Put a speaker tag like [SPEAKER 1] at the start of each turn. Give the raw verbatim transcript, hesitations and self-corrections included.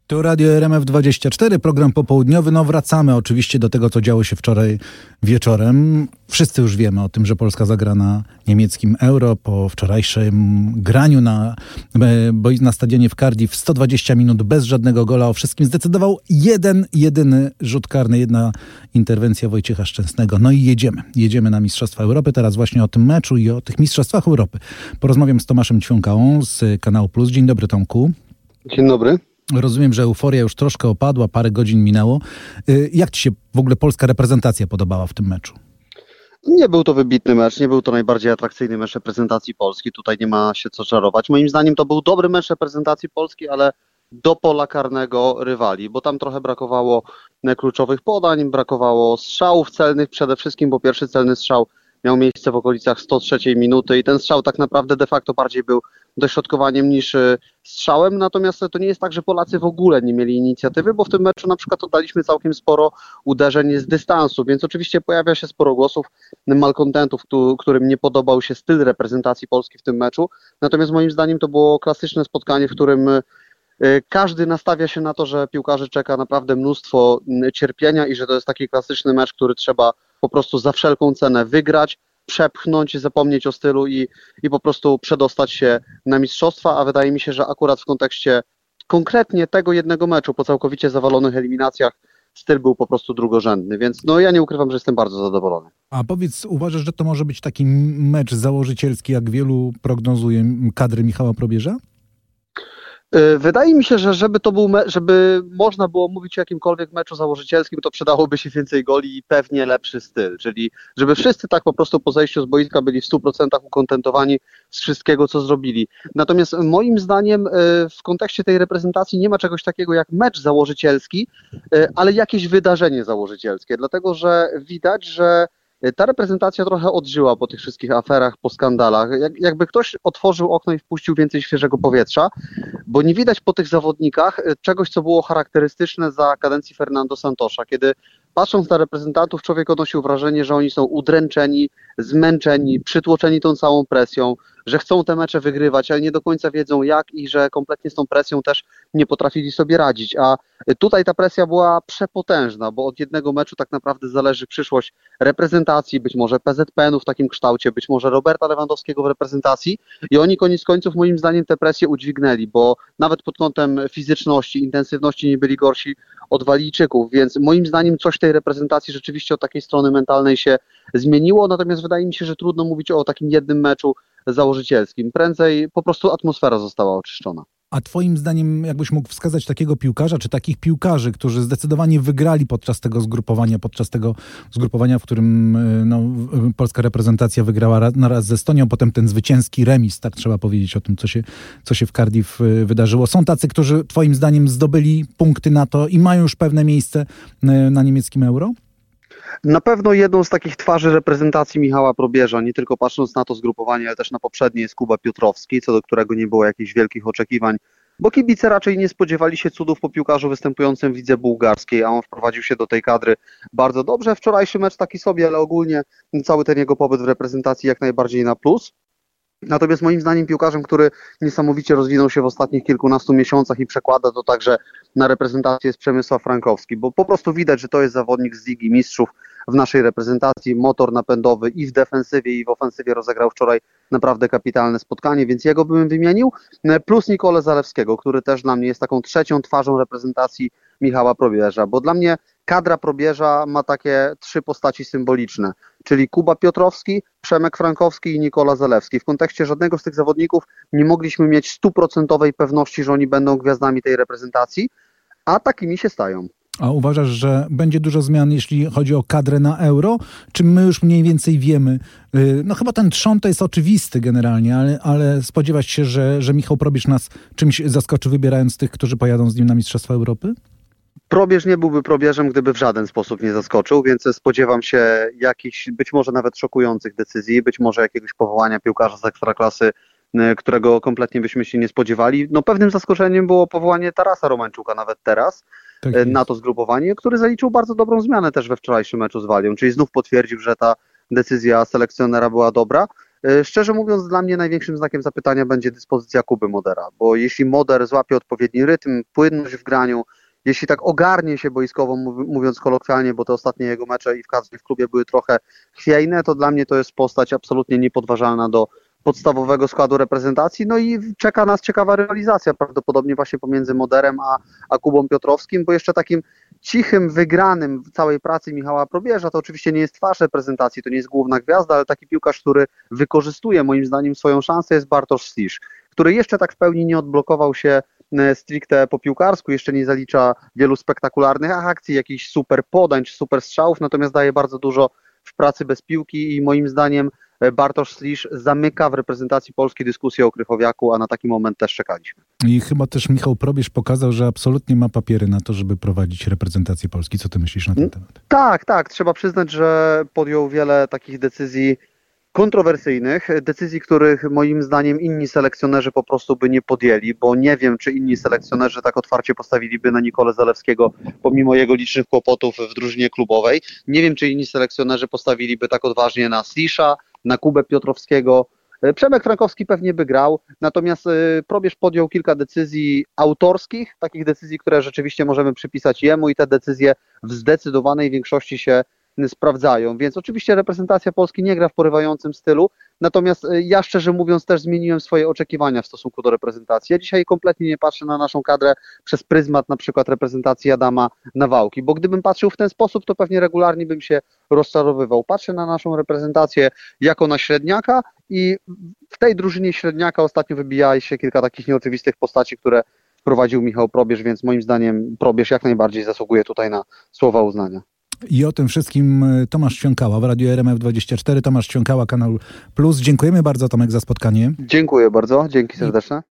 [SPEAKER 1] Tu Radio R M F dwadzieścia cztery, program popołudniowy. No wracamy oczywiście do tego, co działo się wczoraj wieczorem. Wszyscy już wiemy o tym, że Polska zagra na niemieckim Euro. Po wczorajszym graniu na, na stadionie w Cardiff sto dwadzieścia minut bez żadnego gola. O wszystkim zdecydował jeden, jedyny rzut karny, jedna interwencja Wojciecha Szczęsnego. No i jedziemy. Jedziemy na Mistrzostwa Europy. Teraz właśnie o tym meczu i o tych Mistrzostwach Europy porozmawiam z Tomaszem Ćwiąkałą z Kanału Plus. Dzień dobry, Tomku.
[SPEAKER 2] Dzień dobry.
[SPEAKER 1] Rozumiem, że euforia już troszkę opadła, parę godzin minęło. Jak ci się w ogóle polska reprezentacja podobała w tym meczu?
[SPEAKER 2] Nie był to wybitny mecz, nie był to najbardziej atrakcyjny mecz reprezentacji Polski. Tutaj nie ma się co czarować. Moim zdaniem to był dobry mecz reprezentacji Polski, ale do pola karnego rywali, bo tam trochę brakowało kluczowych podań, brakowało strzałów celnych. Przede wszystkim, bo pierwszy celny strzał miał miejsce w okolicach sto trzeciej minuty i ten strzał tak naprawdę de facto bardziej był dośrodkowaniem niż strzałem, natomiast to nie jest tak, że Polacy w ogóle nie mieli inicjatywy, bo w tym meczu na przykład oddaliśmy całkiem sporo uderzeń z dystansu, więc oczywiście pojawia się sporo głosów malkontentów, którym nie podobał się styl reprezentacji Polski w tym meczu, natomiast moim zdaniem to było klasyczne spotkanie, w którym każdy nastawia się na to, że piłkarzy czeka naprawdę mnóstwo cierpienia i że to jest taki klasyczny mecz, który trzeba po prostu za wszelką cenę wygrać, przepchnąć, zapomnieć o stylu i, i po prostu przedostać się na mistrzostwa, a wydaje mi się, że akurat w kontekście konkretnie tego jednego meczu po całkowicie zawalonych eliminacjach styl był po prostu drugorzędny, więc no ja nie ukrywam, że jestem bardzo zadowolony.
[SPEAKER 1] A powiedz, uważasz, że to może być taki mecz założycielski, jak wielu prognozuje kadry Michała Probierza?
[SPEAKER 2] Wydaje mi się, że żeby to był, me- żeby można było mówić o jakimkolwiek meczu założycielskim, to przydałoby się więcej goli i pewnie lepszy styl, czyli żeby wszyscy tak po prostu po zejściu z boiska byli w stu procentach ukontentowani z wszystkiego, co zrobili. Natomiast moim zdaniem w kontekście tej reprezentacji nie ma czegoś takiego jak mecz założycielski, ale jakieś wydarzenie założycielskie, dlatego że widać, że ta reprezentacja trochę odżyła po tych wszystkich aferach, po skandalach. Jak, jakby ktoś otworzył okno i wpuścił więcej świeżego powietrza, bo nie widać po tych zawodnikach czegoś, co było charakterystyczne za kadencji Fernando Santosza, kiedy patrząc na reprezentantów, człowiek odnosił wrażenie, że oni są udręczeni, zmęczeni, przytłoczeni tą całą presją, że chcą te mecze wygrywać, ale nie do końca wiedzą jak i że kompletnie z tą presją też nie potrafili sobie radzić. A tutaj ta presja była przepotężna, bo od jednego meczu tak naprawdę zależy przyszłość reprezentacji, być może P Z P N u w takim kształcie, być może Roberta Lewandowskiego w reprezentacji i oni koniec końców moim zdaniem tę presję udźwignęli, bo nawet pod kątem fizyczności, intensywności nie byli gorsi od Walijczyków, więc moim zdaniem coś tej reprezentacji rzeczywiście od takiej strony mentalnej się zmieniło, natomiast wydaje mi się, że trudno mówić o takim jednym meczu założycielskim. Prędzej po prostu atmosfera została oczyszczona.
[SPEAKER 1] A twoim zdaniem, jakbyś mógł wskazać takiego piłkarza, czy takich piłkarzy, którzy zdecydowanie wygrali podczas tego zgrupowania, podczas tego zgrupowania, w którym no, polska reprezentacja wygrała raz, na raz z Estonią, potem ten zwycięski remis, tak trzeba powiedzieć o tym, co się, co się w Cardiff wydarzyło. Są tacy, którzy twoim zdaniem zdobyli punkty na to i mają już pewne miejsce na niemieckim Euro?
[SPEAKER 2] Na pewno jedną z takich twarzy reprezentacji Michała Probierza, nie tylko patrząc na to zgrupowanie, ale też na poprzednie, jest Kuba Piotrowski, co do którego nie było jakichś wielkich oczekiwań, bo kibice raczej nie spodziewali się cudów po piłkarzu występującym w lidze bułgarskiej, a on wprowadził się do tej kadry bardzo dobrze. Wczorajszy mecz taki sobie, ale ogólnie cały ten jego pobyt w reprezentacji jak najbardziej na plus. Natomiast moim zdaniem piłkarzem, który niesamowicie rozwinął się w ostatnich kilkunastu miesiącach i przekłada to także na reprezentację, jest Przemysław Frankowski, bo po prostu widać, że to jest zawodnik z Ligi Mistrzów w naszej reprezentacji, motor napędowy i w defensywie i w ofensywie rozegrał wczoraj naprawdę kapitalne spotkanie, więc jego bym wymienił, plus Nikolę Zalewskiego, który też dla mnie jest taką trzecią twarzą reprezentacji Michała Probierza, bo dla mnie kadra Probierza ma takie trzy postaci symboliczne, czyli Kuba Piotrowski, Przemek Frankowski i Nikola Zalewski. W kontekście żadnego z tych zawodników nie mogliśmy mieć stuprocentowej pewności, że oni będą gwiazdami tej reprezentacji, a takimi się stają.
[SPEAKER 1] A uważasz, że będzie dużo zmian, jeśli chodzi o kadrę na Euro? Czy my już mniej więcej wiemy? No chyba ten trzon to jest oczywisty generalnie, ale, ale spodziewasz się, że, że Michał Probierz nas czymś zaskoczy, wybierając tych, którzy pojadą z nim na Mistrzostwa Europy?
[SPEAKER 2] Probierz nie byłby Probierzem, gdyby w żaden sposób nie zaskoczył, więc spodziewam się jakichś, być może nawet szokujących decyzji, być może jakiegoś powołania piłkarza z Ekstraklasy, którego kompletnie byśmy się nie spodziewali. No pewnym zaskoczeniem było powołanie Tarasa Romańczuka nawet teraz tak na to zgrupowanie, który zaliczył bardzo dobrą zmianę też we wczorajszym meczu z Walią, czyli znów potwierdził, że ta decyzja selekcjonera była dobra. Szczerze mówiąc, dla mnie największym znakiem zapytania będzie dyspozycja Kuby Modera, bo jeśli Moder złapie odpowiedni rytm, płynność w graniu, jeśli tak ogarnie się boiskowo, mówiąc kolokwialnie, bo te ostatnie jego mecze i w kadrze w klubie były trochę chwiejne, to dla mnie to jest postać absolutnie niepodważalna do podstawowego składu reprezentacji, no i czeka nas ciekawa rywalizacja prawdopodobnie właśnie pomiędzy Moderem a, a Kubą Piotrowskim, bo jeszcze takim cichym, wygranym w całej pracy Michała Probierza, to oczywiście nie jest twarz reprezentacji, to nie jest główna gwiazda, ale taki piłkarz, który wykorzystuje moim zdaniem swoją szansę, jest Bartosz Slisz, który jeszcze tak w pełni nie odblokował się stricte po piłkarsku, jeszcze nie zalicza wielu spektakularnych akcji, jakichś super podań czy super strzałów, natomiast daje bardzo dużo w pracy bez piłki i moim zdaniem Bartosz Slisz zamyka w reprezentacji Polski dyskusję o Krychowiaku, a na taki moment też czekaliśmy.
[SPEAKER 1] I chyba też Michał Probierz pokazał, że absolutnie ma papiery na to, żeby prowadzić reprezentację Polski. Co ty myślisz na ten temat?
[SPEAKER 2] Tak, tak. Trzeba przyznać, że podjął wiele takich decyzji kontrowersyjnych, decyzji, których moim zdaniem inni selekcjonerzy po prostu by nie podjęli, bo nie wiem, czy inni selekcjonerzy tak otwarcie postawiliby na Nikolę Zalewskiego, pomimo jego licznych kłopotów w drużynie klubowej. Nie wiem, czy inni selekcjonerzy postawiliby tak odważnie na Slisza, na Kubę Piotrowskiego. Przemek Frankowski pewnie by grał, natomiast Probierz podjął kilka decyzji autorskich, takich decyzji, które rzeczywiście możemy przypisać jemu i te decyzje w zdecydowanej większości się sprawdzają, więc oczywiście reprezentacja Polski nie gra w porywającym stylu, natomiast ja szczerze mówiąc też zmieniłem swoje oczekiwania w stosunku do reprezentacji. Ja dzisiaj kompletnie nie patrzę na naszą kadrę przez pryzmat na przykład reprezentacji Adama Nawałki, bo gdybym patrzył w ten sposób, to pewnie regularnie bym się rozczarowywał. Patrzę na naszą reprezentację jako na średniaka i w tej drużynie średniaka ostatnio wybija się kilka takich nieoczywistych postaci, które prowadził Michał Probierz, więc moim zdaniem Probierz jak najbardziej zasługuje tutaj na słowa uznania.
[SPEAKER 1] I o tym wszystkim Tomasz Ćwiąkała w Radiu R M F dwadzieścia cztery. Tomasz Ćwiąkała, Kanał Plus. Dziękujemy bardzo, Tomek, za spotkanie.
[SPEAKER 2] Dziękuję bardzo, dzięki serdeczne.